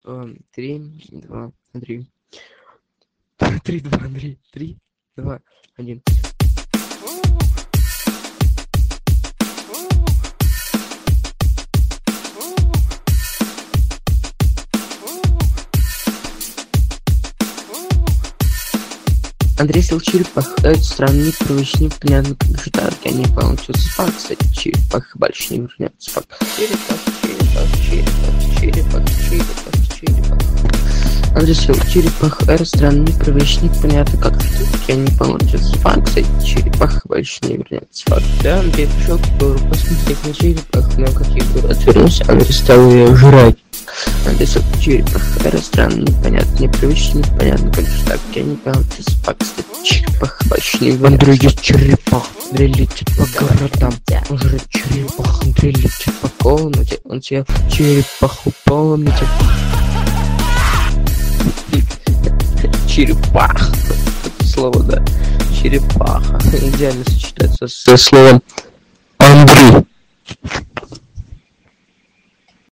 3, 2, Андрей. 3, 2, Андрей. 3, 2, 1. Андрей сел черепах, странно, непривычно, непонятно, как же так, я не понял, что за спак, кстати, черепах больше не вернется, спак. Черепах. Андрей сел черепах, странно, непривычно, непонятно, как же так, я не понял, что за спак, кстати, черепах больше не вернется, спак. Да, Андрей пришел к гору, посмотреть на черепах, но как я говорю, отвернулся, Андрей стал ее жрать. Андрей сел черепах, странно, непонятно, непривычно, непонятно, как же так, я не понял, что за спак, кстати, черепах больше не вернется. Андрей есть черепах, Андрей летит по городам, он жрет черепах, Андрей летит по комнате, он съел черепаху, помните? Черепах. Это слово, да. Черепаха. Идеально сочетается со словом